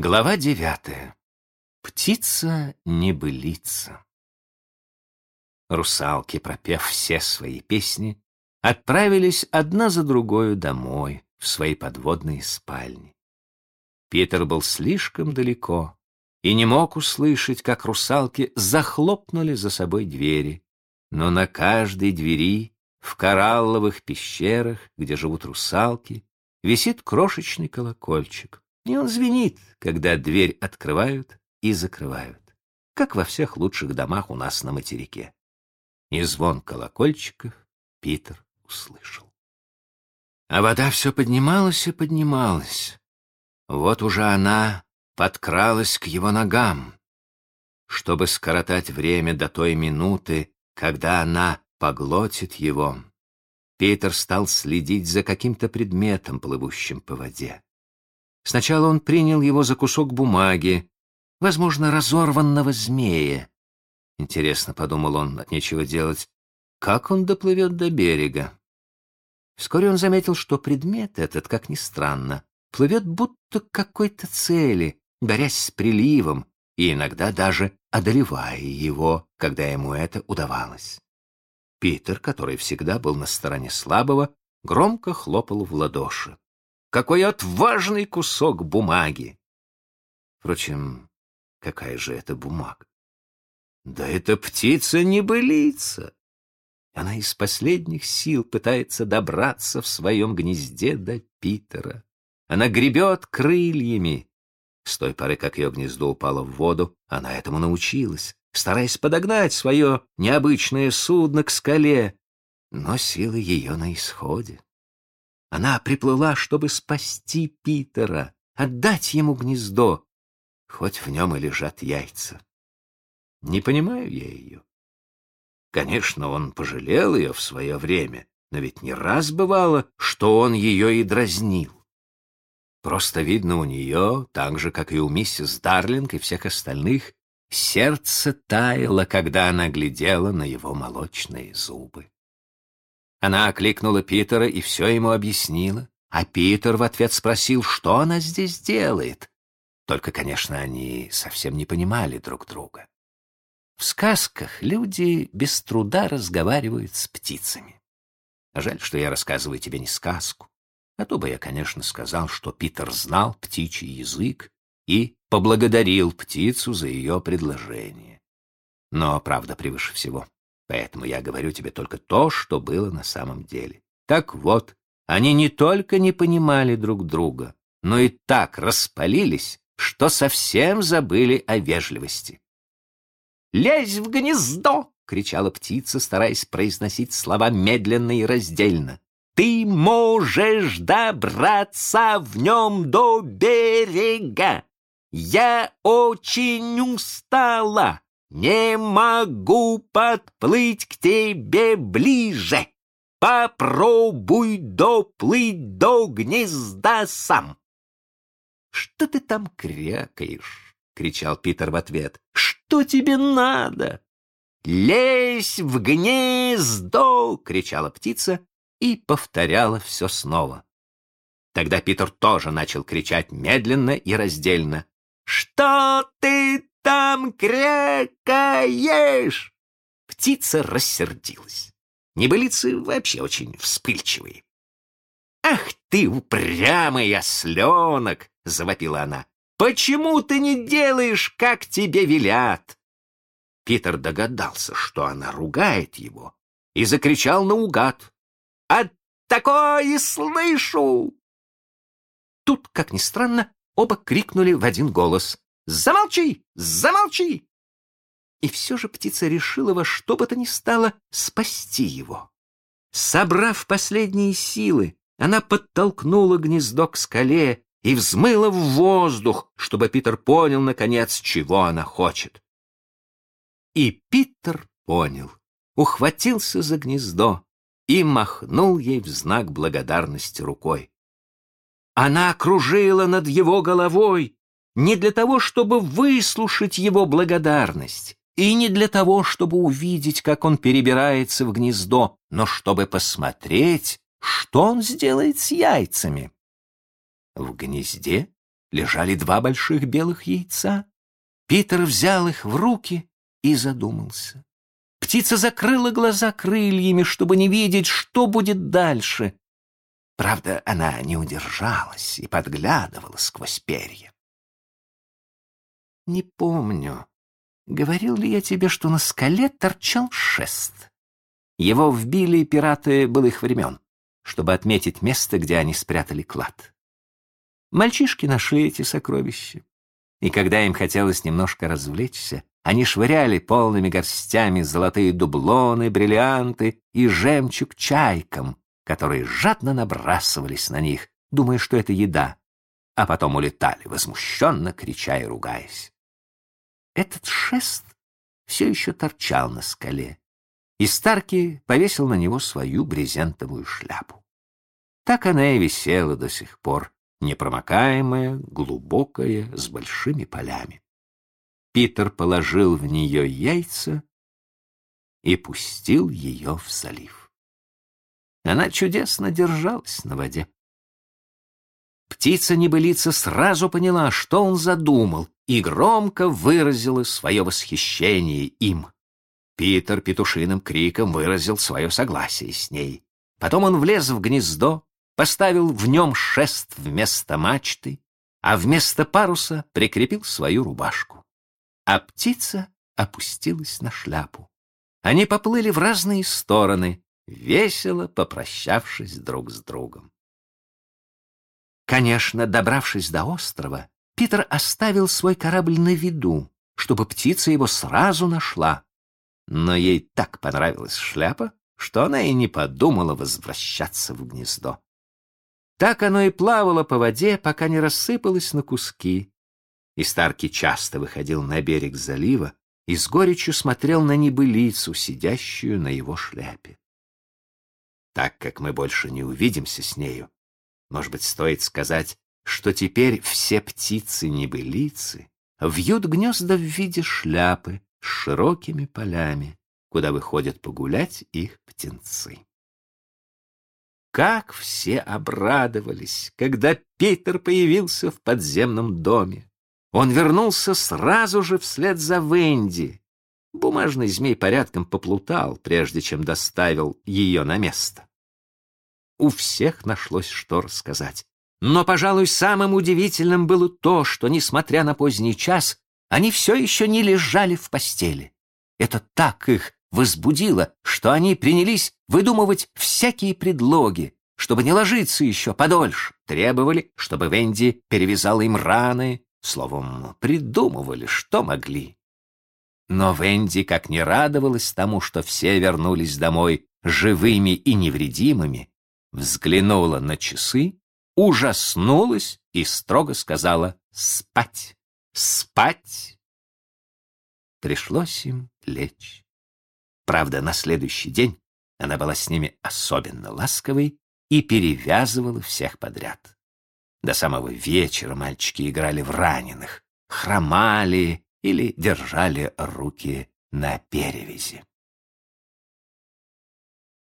Глава 9. Птица-небылица. Русалки, пропев все свои песни, отправились одна за другою домой, в свои подводные спальни. Питер был слишком далеко и не мог услышать, как русалки захлопнули за собой двери, но на каждой двери в коралловых пещерах, где живут русалки, висит крошечный колокольчик. И он звенит, когда дверь открывают и закрывают, как во всех лучших домах у нас на материке. И звон колокольчиков Питер услышал. А вода все поднималась и поднималась. Вот уже она подкралась к его ногам. Чтобы скоротать время до той минуты, когда она поглотит его, Питер стал следить за каким-то предметом, плывущим по воде. Сначала он принял его за кусок бумаги, возможно, разорванного змея. Интересно, подумал он, от нечего делать, как он доплывет до берега. Вскоре он заметил, что предмет этот, как ни странно, плывет будто к какой-то цели, борясь с приливом и иногда даже одолевая его, когда ему это удавалось. Питер, который всегда был на стороне слабого, громко хлопал в ладоши. Какой отважный кусок бумаги! Впрочем, какая же это бумага? Да это птица-небылица! Она из последних сил пытается добраться в своем гнезде до Питера. Она гребет крыльями. С той поры, как ее гнездо упало в воду, она этому научилась, стараясь подогнать свое необычное судно к скале, но силы ее на исходе. Она приплыла, чтобы спасти Питера, отдать ему гнездо, хоть в нем и лежат яйца. Не понимаю я ее. Конечно, он пожалел ее в свое время, но ведь не раз бывало, что он ее и дразнил. Просто видно, у нее, так же, как и у миссис Дарлинг и всех остальных, сердце таяло, когда она глядела на его молочные зубы. Она окликнула Питера и все ему объяснила, а Питер в ответ спросил, что она здесь делает. Только, конечно, они совсем не понимали друг друга. В сказках люди без труда разговаривают с птицами. Жаль, что я рассказываю тебе не сказку, а то бы я, конечно, сказал, что Питер знал птичий язык и поблагодарил птицу за ее предложение. Но правда превыше всего. Поэтому я говорю тебе только то, что было на самом деле. Так вот, они не только не понимали друг друга, но и так распалились, что совсем забыли о вежливости. «Лезь в гнездо!» — кричала птица, стараясь произносить слова медленно и раздельно. «Ты можешь добраться в нем до берега! Я очень устала! Не могу подплыть к тебе ближе. Попробуй доплыть до гнезда сам. Что ты там крякаешь? Кричал Питер в ответ. Что тебе надо? Лезь в гнездо! Кричала птица и повторяла все снова. Тогда Питер тоже начал кричать медленно и раздельно. Что ты там крякаешь? Птица рассердилась. Небылицы вообще очень вспыльчивые. «Ах ты, упрямый осленок!» — завопила она. «Почему ты не делаешь, как тебе велят?» Питер догадался, что она ругает его, и закричал наугад. «От такое слышу!» Тут, как ни странно, оба крикнули в один голос. «Замолчи! Замолчи!» И все же птица решила во что бы то ни стало спасти его. Собрав последние силы, она подтолкнула гнездо к скале и взмыла в воздух, чтобы Питер понял, наконец, чего она хочет. И Питер понял, ухватился за гнездо и махнул ей в знак благодарности рукой. Она кружила над его головой, не для того, чтобы выслушать его благодарность, и не для того, чтобы увидеть, как он перебирается в гнездо, но чтобы посмотреть, что он сделает с яйцами. В гнезде лежали 2 больших белых яйца. Питер взял их в руки и задумался. Птица закрыла глаза крыльями, чтобы не видеть, что будет дальше. Правда, она не удержалась и подглядывала сквозь перья. Не помню, говорил ли я тебе, что на скале торчал шест. Его вбили пираты былых времен, чтобы отметить место, где они спрятали клад. Мальчишки нашли эти сокровища, и когда им хотелось немножко развлечься, они швыряли полными горстями золотые дублоны, бриллианты и жемчуг чайкам, которые жадно набрасывались на них, думая, что это еда, а потом улетали, возмущенно крича и ругаясь. Этот шест все еще торчал на скале, и Старки повесил на него свою брезентовую шляпу. Так она и висела до сих пор, непромокаемая, глубокая, с большими полями. Питер положил в нее яйца и пустил ее в залив. Она чудесно держалась на воде. Птица-небылица сразу поняла, что он задумал, и громко выразила свое восхищение им. Питер петушиным криком выразил свое согласие с ней. Потом он влез в гнездо, поставил в нем шест вместо мачты, а вместо паруса прикрепил свою рубашку. А птица опустилась на шляпу. Они поплыли в разные стороны, весело попрощавшись друг с другом. Конечно, добравшись до острова, Питер оставил свой корабль на виду, чтобы птица его сразу нашла. Но ей так понравилась шляпа, что она и не подумала возвращаться в гнездо. Так оно и плавало по воде, пока не рассыпалось на куски. И Старки часто выходил на берег залива и с горечью смотрел на небылицу, сидящую на его шляпе. Так как мы больше не увидимся с нею, может быть, стоит сказать, что теперь все птицы-небылицы вьют гнезда в виде шляпы с широкими полями, куда выходят погулять их птенцы. Как все обрадовались, когда Питер появился в подземном доме. Он вернулся сразу же вслед за Венди. Бумажный змей порядком поплутал, прежде чем доставил ее на место. У всех нашлось что рассказать. Но, пожалуй, самым удивительным было то, что, несмотря на поздний час, они все еще не лежали в постели. Это так их возбудило, что они принялись выдумывать всякие предлоги, чтобы не ложиться еще подольше. Требовали, чтобы Венди перевязала им раны, словом, придумывали, что могли. Но Венди как не радовалась тому, что все вернулись домой живыми и невредимыми, взглянула на часы, ужаснулась и строго сказала: «Спать! Спать!» Пришлось им лечь. Правда, на следующий день она была с ними особенно ласковой и перевязывала всех подряд. До самого вечера мальчики играли в раненых, хромали или держали руки на перевязи.